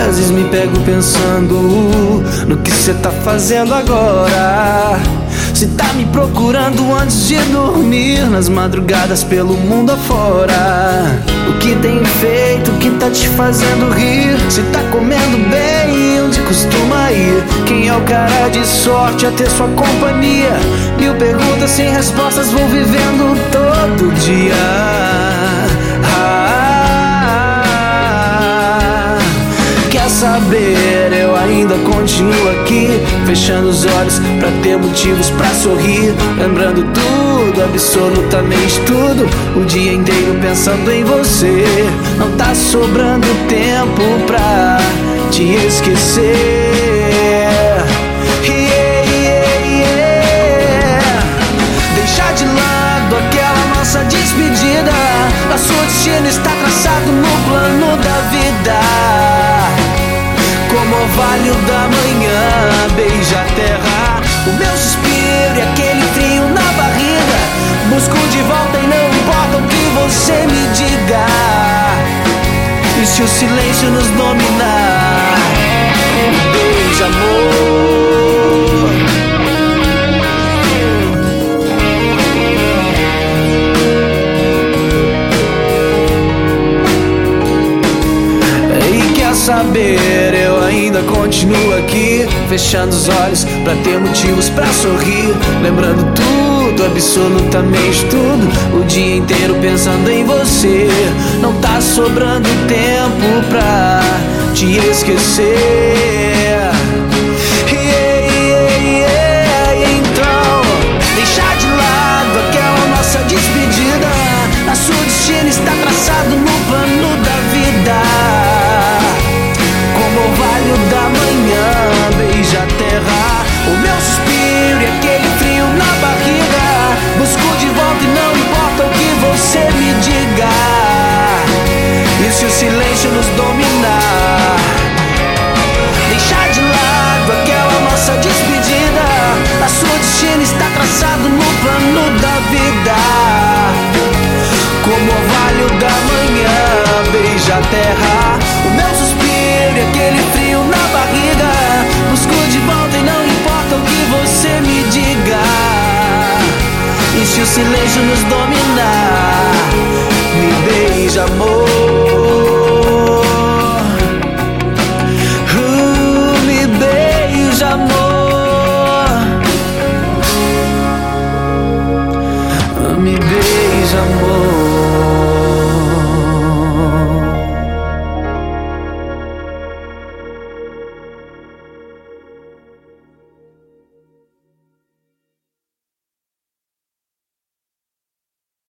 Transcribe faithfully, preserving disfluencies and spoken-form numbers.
vezes me pego pensando no que cê tá fazendo agora. Se tá me procurando antes de dormir, nas madrugadas pelo mundo afora. O que tem feito, o que tá te fazendo rir? Se tá comendo bem, onde costuma ir? Quem é o cara de sorte a ter sua companhia? Mil perguntas sem respostas vou vivendo todo dia. ah, Quer saber, eu ainda continuo aqui, fechando os olhos pra ter motivos pra sorrir, lembrando tudo, absolutamente tudo, o dia inteiro pensando em você. Não tá sobrando tempo pra te esquecer. Yeah, yeah, yeah. Deixar de lado aquela nossa despedida, nosso destino está traçado no plano da vida. Como orvalho da manhã, beija a terra, o meu suspiro e aquele frio na barriga. Busco de volta e não importa o que você me diga. E se o silêncio nos dominar, beija, amor. Saber, eu ainda continuo aqui, fechando os olhos pra ter motivos pra sorrir, lembrando tudo, absolutamente tudo, o dia inteiro pensando em você. Não tá sobrando tempo pra te esquecer. Yeah, yeah, yeah. Então, deixar de lado aquela nossa despedida, nosso destino está traçado no plano da vida. Como orvalho da manhã, beija a terra, o meu suspiro e aquele frio na barriga. Busco de volta e não importa o que você me diga. E se o silêncio nos dominar, deixar de lado aquela nossa despedida, nosso destino está traçado no plano da vida. Como orvalho da manhã, beija a terra, o meu suspiro e aquele frio na barriga. Busco de volta e não importa o que você me diga. E se o silêncio nos dominar, me beija, amor.